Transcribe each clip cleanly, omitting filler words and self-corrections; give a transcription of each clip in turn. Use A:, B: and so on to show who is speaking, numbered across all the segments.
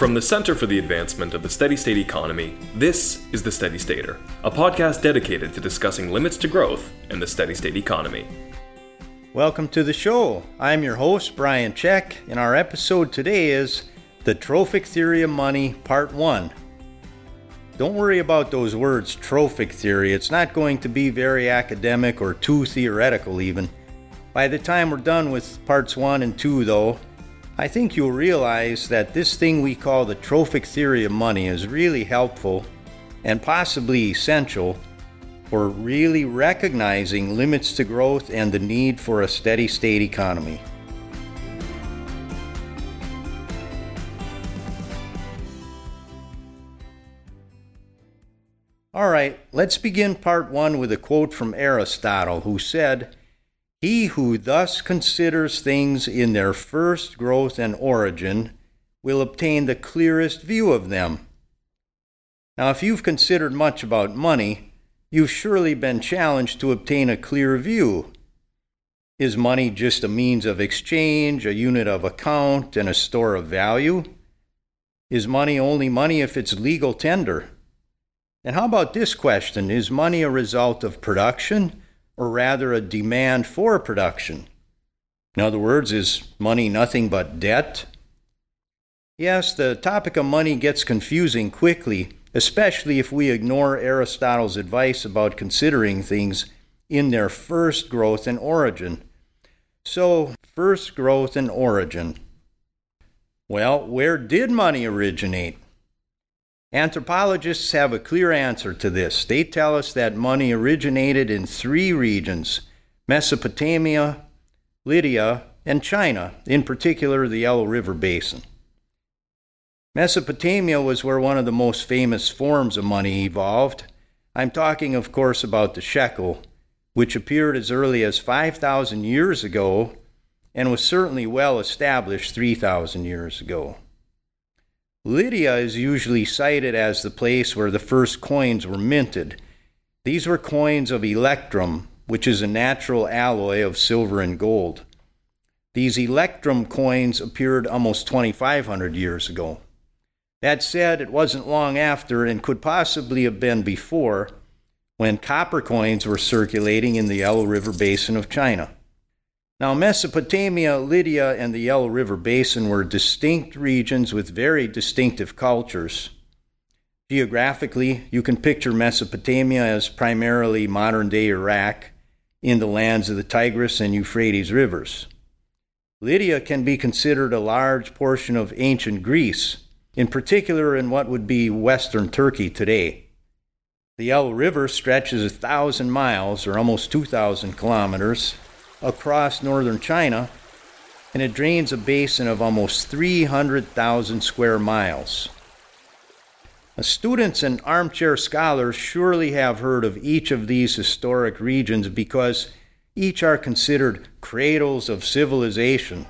A: From the Center for the Advancement of the Steady State Economy, this is The Steady Stater, a podcast dedicated to discussing limits to growth in the steady state economy.
B: Welcome to the show. I'm your host, Brian Check, and our episode today is The Trophic Theory of Money, Part 1. Don't worry about those words, trophic theory. It's not going to be very academic or too theoretical even. By the time we're done with Parts 1 and 2, though, I think you'll realize that this thing we call the trophic theory of money is really helpful and possibly essential for really recognizing limits to growth and the need for a steady state economy. All right, let's begin Part 1 with a quote from Aristotle, who said, "He who thus considers things in their first growth and origin will obtain the clearest view of them." Now, if you've considered much about money, you've surely been challenged to obtain a clear view. Is money just a means of exchange, a unit of account, and a store of value? Is money only money if it's legal tender? And how about this question? Is money a result of production, or rather a demand for production? In other words, is money nothing but debt? Yes, the topic of money gets confusing quickly, especially if we ignore Aristotle's advice about considering things in their first growth and origin. So, first growth and origin. Well, where did money originate? Anthropologists have a clear answer to this. They tell us that money originated in 3 regions: Mesopotamia, Lydia, and China, in particular the Yellow River Basin. Mesopotamia was where one of the most famous forms of money evolved. I'm talking, of course, about the shekel, which appeared as early as 5,000 years ago and was certainly well established 3,000 years ago. Lydia is usually cited as the place where the first coins were minted. These were coins of electrum, which is a natural alloy of silver and gold. These electrum coins appeared almost 2,500 years ago. That said, it wasn't long after, and could possibly have been before, when copper coins were circulating in the Yellow River Basin of China. Now, Mesopotamia, Lydia, and the Yellow River Basin were distinct regions with very distinctive cultures. Geographically, you can picture Mesopotamia as primarily modern-day Iraq in the lands of the Tigris and Euphrates rivers. Lydia can be considered a large portion of ancient Greece, in particular in what would be western Turkey today. The Yellow River stretches 1,000 miles, or almost 2,000 kilometers, across northern China, and it drains a basin of almost 300,000 square miles. Students and armchair scholars surely have heard of each of these historic regions because each are considered cradles of civilization.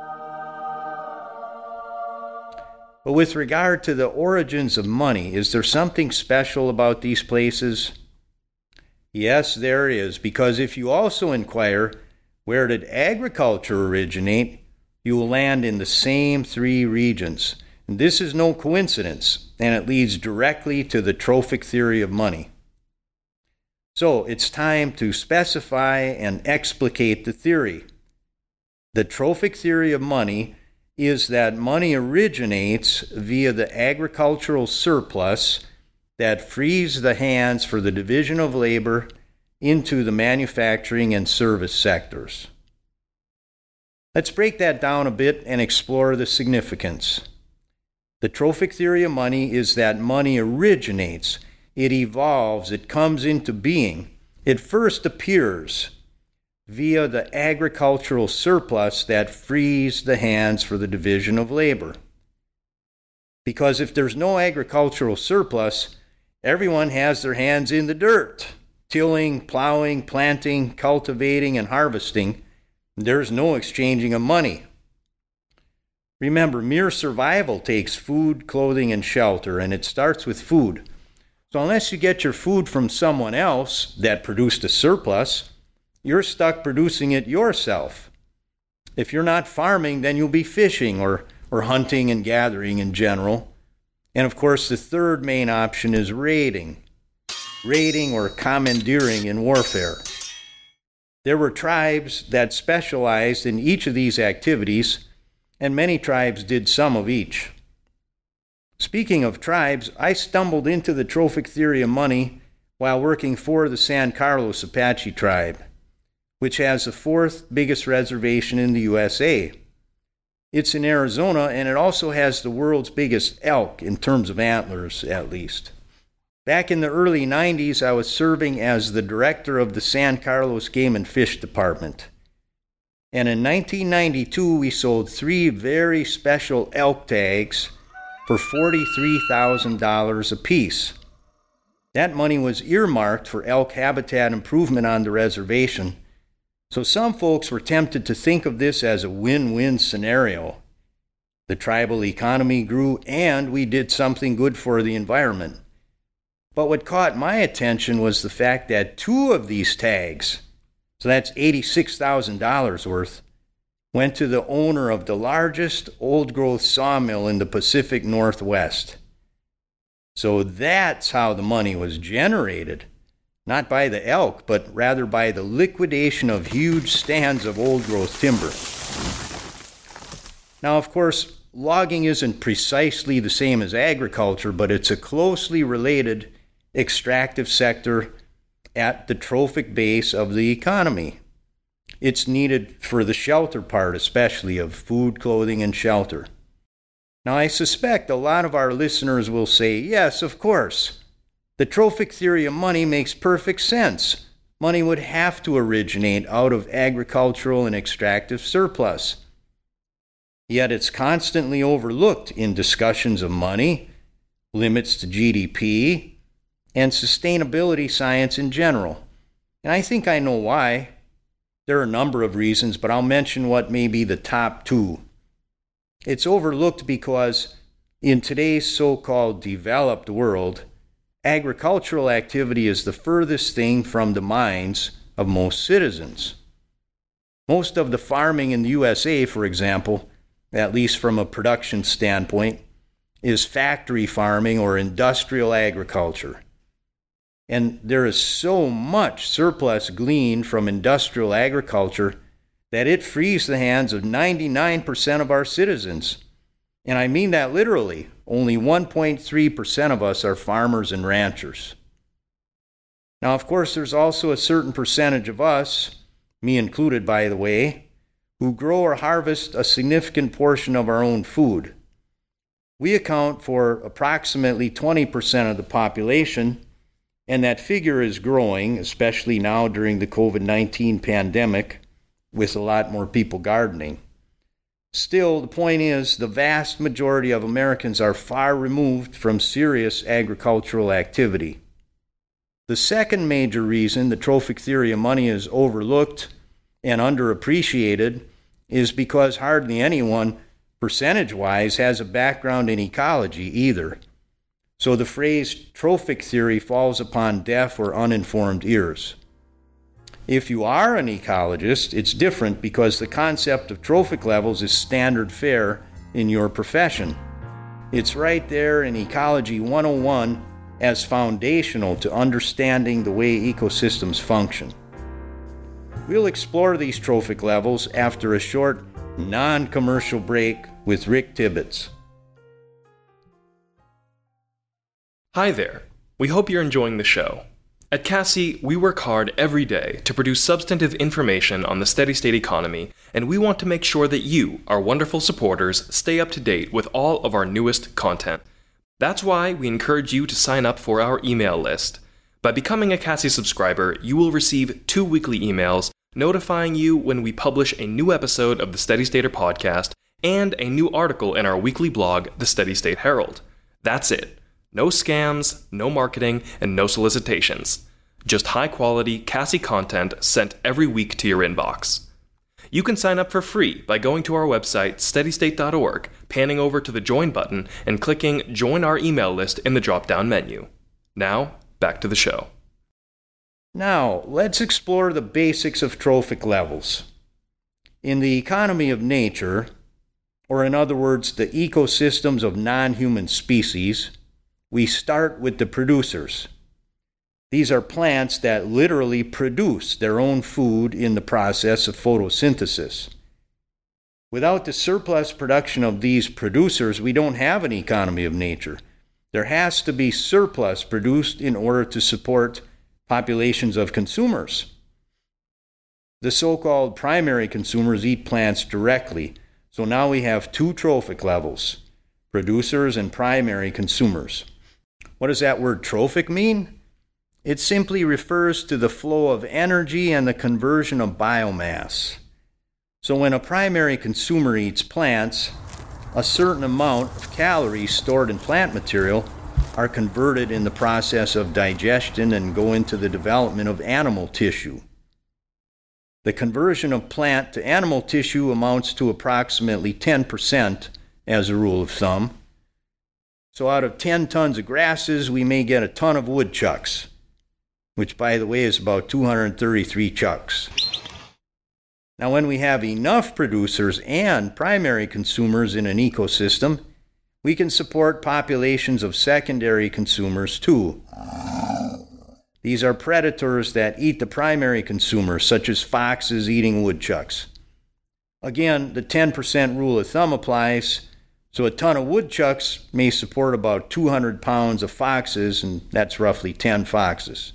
B: But with regard to the origins of money, is there something special about these places? Yes, there is, because if you also inquire, where did agriculture originate, you will land in the same 3 regions. And this is no coincidence, and it leads directly to the trophic theory of money. So, it's time to specify and explicate the theory. The trophic theory of money is that money originates via the agricultural surplus that frees the hands for the division of labor into the manufacturing and service sectors. Let's break that down a bit and explore the significance. The trophic theory of money is that money originates, it evolves, it comes into being. It first appears via the agricultural surplus that frees the hands for the division of labor. Because if there's no agricultural surplus, everyone has their hands in the dirt, tilling, plowing, planting, cultivating, and harvesting. There's no exchanging of money. Remember, mere survival takes food, clothing, and shelter, and it starts with food. So unless you get your food from someone else that produced a surplus, you're stuck producing it yourself. If you're not farming, then you'll be fishing or or hunting and gathering in general. And of course, the third main option is raiding or commandeering in warfare. There were tribes that specialized in each of these activities, and many tribes did some of each. Speaking of tribes, I stumbled into the trophic theory of money while working for the San Carlos Apache tribe, which has the fourth biggest reservation in the USA. It's in Arizona, and it also has the world's biggest elk, in terms of antlers at least. Back in the early 90s, I was serving as the director of the San Carlos Game and Fish Department. And in 1992, we sold 3 very special elk tags for $43,000 apiece. That money was earmarked for elk habitat improvement on the reservation, so some folks were tempted to think of this as a win-win scenario. The tribal economy grew and we did something good for the environment. But what caught my attention was the fact that 2 of these tags, so that's $86,000 worth, went to the owner of the largest old-growth sawmill in the Pacific Northwest. So that's how the money was generated. Not by the elk, but rather by the liquidation of huge stands of old-growth timber. Now, of course, logging isn't precisely the same as agriculture, but it's a closely related extractive sector at the trophic base of the economy. It's needed for the shelter part, especially of food, clothing, and shelter. Now, I suspect a lot of our listeners will say, yes, of course. The trophic theory of money makes perfect sense. Money would have to originate out of agricultural and extractive surplus. Yet it's constantly overlooked in discussions of money, limits to GDP, and sustainability science in general. And I think I know why. There are a number of reasons, but I'll mention what may be the top 2. It's overlooked because in today's so-called developed world, agricultural activity is the furthest thing from the minds of most citizens. Most of the farming in the USA, for example, at least from a production standpoint, is factory farming or industrial agriculture. And there is so much surplus gleaned from industrial agriculture that it frees the hands of 99% of our citizens. And I mean that literally. Only 1.3% of us are farmers and ranchers. Now, of course, there's also a certain percentage of us, me included, by the way, who grow or harvest a significant portion of our own food. We account for approximately 20% of the population, and that figure is growing, especially now during the COVID-19 pandemic, with a lot more people gardening. Still, the point is, the vast majority of Americans are far removed from serious agricultural activity. The second major reason the trophic theory of money is overlooked and underappreciated is because hardly anyone, percentage-wise, has a background in ecology either. So the phrase trophic theory falls upon deaf or uninformed ears. If you are an ecologist, it's different because the concept of trophic levels is standard fare in your profession. It's right there in Ecology 101 as foundational to understanding the way ecosystems function. We'll explore these trophic levels after a short, non-commercial break with Rick Tibbetts.
A: Hi there. We hope you're enjoying the show. At CASSI, we work hard every day to produce substantive information on the steady-state economy, and we want to make sure that you, our wonderful supporters, stay up to date with all of our newest content. That's why we encourage you to sign up for our email list. By becoming a CASSI subscriber, you will receive 2 weekly emails notifying you when we publish a new episode of the Steady Stater podcast and a new article in our weekly blog, The Steady State Herald. That's it. No scams, no marketing, and no solicitations. Just high-quality CASSI content sent every week to your inbox. You can sign up for free by going to our website, steadystate.org, panning over to the Join button, and clicking Join Our Email List in the drop-down menu. Now, back to the show.
B: Now, let's explore the basics of trophic levels. In the economy of nature, or in other words, the ecosystems of non-human species, we start with the producers. These are plants that literally produce their own food in the process of photosynthesis. Without the surplus production of these producers, we don't have an economy of nature. There has to be surplus produced in order to support populations of consumers. The so-called primary consumers eat plants directly, so now we have two trophic levels, producers and primary consumers. What does that word trophic mean? It simply refers to the flow of energy and the conversion of biomass. So when a primary consumer eats plants, a certain amount of calories stored in plant material are converted in the process of digestion and go into the development of animal tissue. The conversion of plant to animal tissue amounts to approximately 10% as a rule of thumb. So out of 10 tons of grasses, we may get a ton of woodchucks, which, by the way, is about 233 chucks. Now, when we have enough producers and primary consumers in an ecosystem, we can support populations of secondary consumers too. These are predators that eat the primary consumers, such as foxes eating woodchucks. Again, the 10% rule of thumb applies, so a ton of woodchucks may support about 200 pounds of foxes, and that's roughly 10 foxes.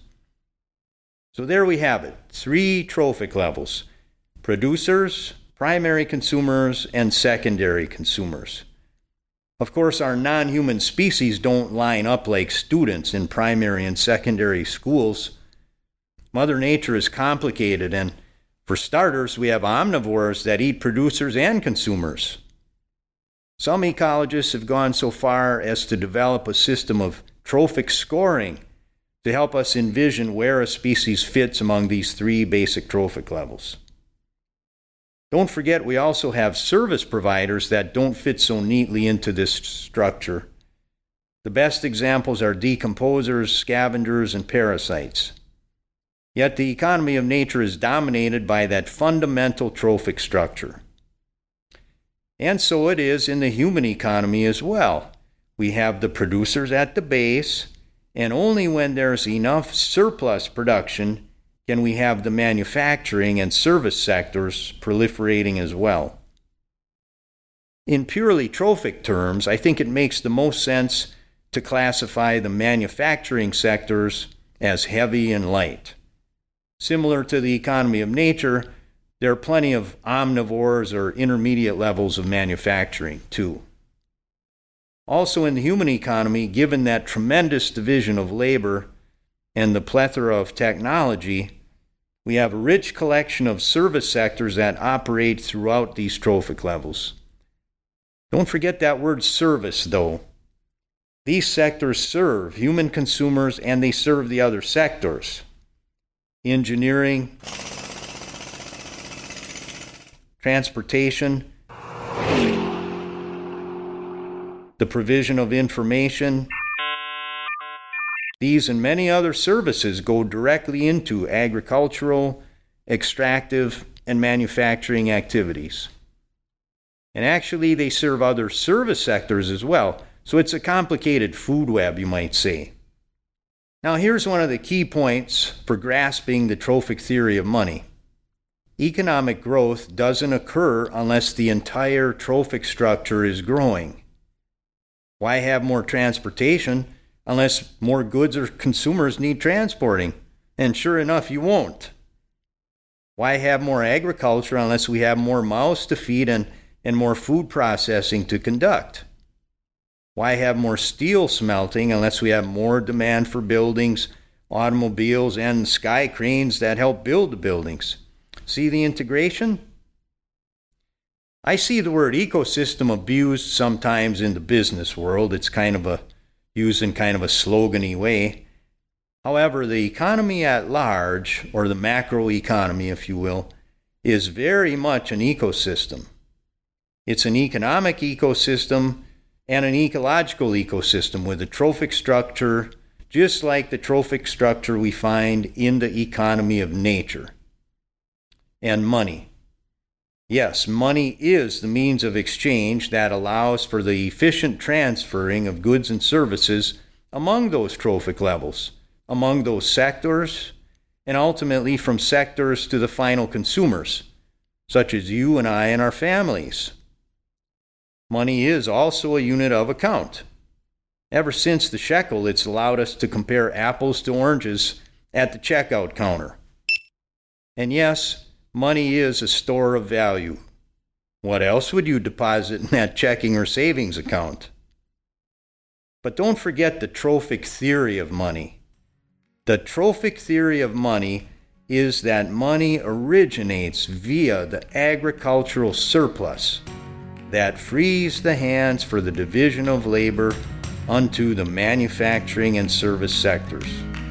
B: So there we have it, 3 trophic levels: producers, primary consumers, and secondary consumers. Of course, our non-human species don't line up like students in primary and secondary schools. Mother Nature is complicated, and for starters, we have omnivores that eat producers and consumers. Some ecologists have gone so far as to develop a system of trophic scoring to help us envision where a species fits among these 3 basic trophic levels. Don't forget, we also have service providers that don't fit so neatly into this structure. The best examples are decomposers, scavengers, and parasites. Yet the economy of nature is dominated by that fundamental trophic structure. And so it is in the human economy as well. We have the producers at the base, and only when there's enough surplus production can we have the manufacturing and service sectors proliferating as well. In purely trophic terms, I think it makes the most sense to classify the manufacturing sectors as heavy and light. Similar to the economy of nature, there are plenty of omnivores or intermediate levels of manufacturing too. Also in the human economy, given that tremendous division of labor and the plethora of technology, we have a rich collection of service sectors that operate throughout these trophic levels. Don't forget that word service, though. These sectors serve human consumers and they serve the other sectors. Engineering, transportation, the provision of information. These and many other services go directly into agricultural, extractive, and manufacturing activities. And actually, they serve other service sectors as well, so it's a complicated food web, you might say. Now, here's one of the key points for grasping the trophic theory of money. Economic growth doesn't occur unless the entire trophic structure is growing. Why have more transportation unless more goods or consumers need transporting? And sure enough, you won't. Why have more agriculture unless we have more mouths to feed and more food processing to conduct? Why have more steel smelting unless we have more demand for buildings, automobiles, and sky cranes that help build the buildings? See the integration? I see the word ecosystem abused sometimes in the business world. It's used in kind of a slogan-y way. However, the economy at large, or the macroeconomy, if you will, is very much an ecosystem. It's an economic ecosystem and an ecological ecosystem with a trophic structure, just like the trophic structure we find in the economy of nature. And money. Yes, money is the means of exchange that allows for the efficient transferring of goods and services among those trophic levels, among those sectors, and ultimately from sectors to the final consumers, such as you and I and our families. Money is also a unit of account. Ever since the shekel, it's allowed us to compare apples to oranges at the checkout counter. And yes, money is a store of value. What else would you deposit in that checking or savings account? But don't forget the trophic theory of money. The trophic theory of money is that money originates via the agricultural surplus that frees the hands for the division of labor unto the manufacturing and service sectors.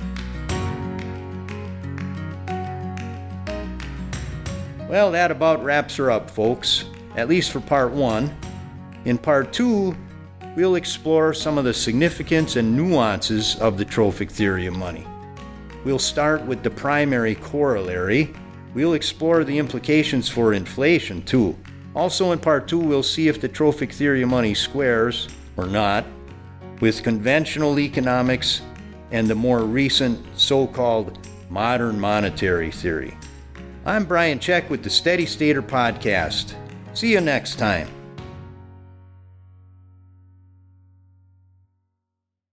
B: Well, that about wraps her up, folks, at least for part 1. In part 2, we'll explore some of the significance and nuances of the trophic theory of money. We'll start with the primary corollary. We'll explore the implications for inflation, too. Also in part 2, we'll see if the trophic theory of money squares, or not, with conventional economics and the more recent so-called modern monetary theory. I'm Brian Check with the Steady Stater Podcast. See you next time.